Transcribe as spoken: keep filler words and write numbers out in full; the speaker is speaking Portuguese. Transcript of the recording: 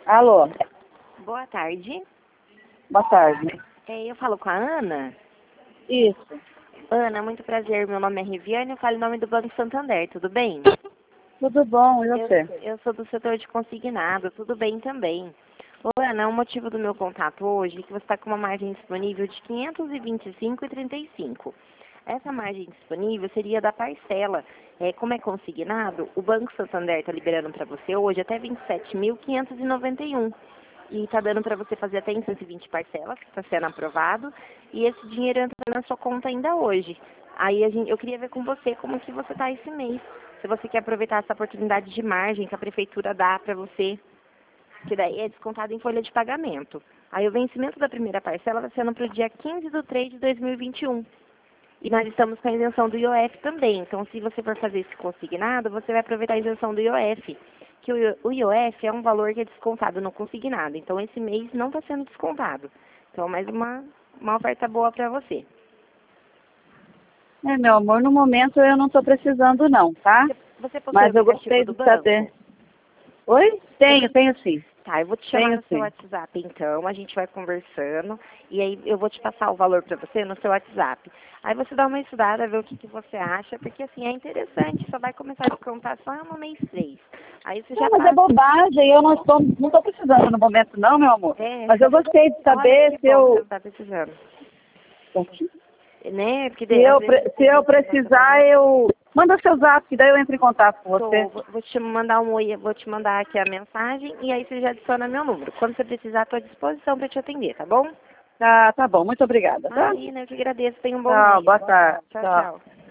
Alô, Boa tarde. boa tarde. É, eu falo com a Ana. Isso, Ana, muito prazer. Meu nome é Riviane. Eu falo em nome do Banco Santander. Tudo bem? tudo bom, e Eu, você? eu sou do setor de consignado. Tudo bem também. Ô, Ana, o motivo do meu contato hoje é que você está com uma margem disponível de quinhentos e vinte e cinco reais e trinta e cinco centavos. Essa margem disponível seria da parcela. É, como é consignado, o Banco Santander está liberando para você hoje até vinte e sete mil quinhentos e noventa e um. E está dando para você fazer até em cento e vinte parcelas, que está sendo aprovado, e esse dinheiro entra na sua conta ainda hoje. Aí a gente, eu queria ver com você como que você está esse mês. Se você quer aproveitar essa oportunidade de margem que a prefeitura dá para você, que daí é descontado em folha de pagamento. Aí o vencimento da primeira parcela está sendo para o dia quinze de três de dois mil e vinte e um. E nós estamos com a isenção do I O F também. Então, se você for fazer esse consignado, você vai aproveitar a isenção do I O F. Que o I O F é um valor que é descontado no consignado. Então, esse mês não está sendo descontado. Então, mais uma, uma oferta boa para você. É, meu amor, no momento eu não estou precisando não, tá? Você, você possui o Mas eu aplicativo gostei do de banco? saber. Oi? Tenho, tenho sim. Tá, eu vou te chamar Tenho no seu sim. WhatsApp, então, a gente vai conversando, e aí eu vou te passar o valor para você no seu WhatsApp. Aí você dá uma estudada, vê o que, que você acha, porque assim, é interessante, só vai começar a descontar só no mês três. Aí você já Não, mas é passa. bobagem, eu não estou, não estou precisando no momento não, meu amor. É, Mas eu gostei de olha saber que se bom que você não eu... está precisando. Né? Porque Se de- às eu, vezes pre- se eu precisar, eu... Manda seu zap, que daí eu entro em contato com tô, você. vou vou te mandar um oi, vou te mandar aqui a mensagem, e aí você já adiciona meu número. Quando você precisar, estou à disposição para te atender, tá bom? Tá, tá bom, muito obrigada, tá? Imagina, eu que agradeço, tenha um bom Tchau, dia. boa tarde. Tchau, Tchau. tchau.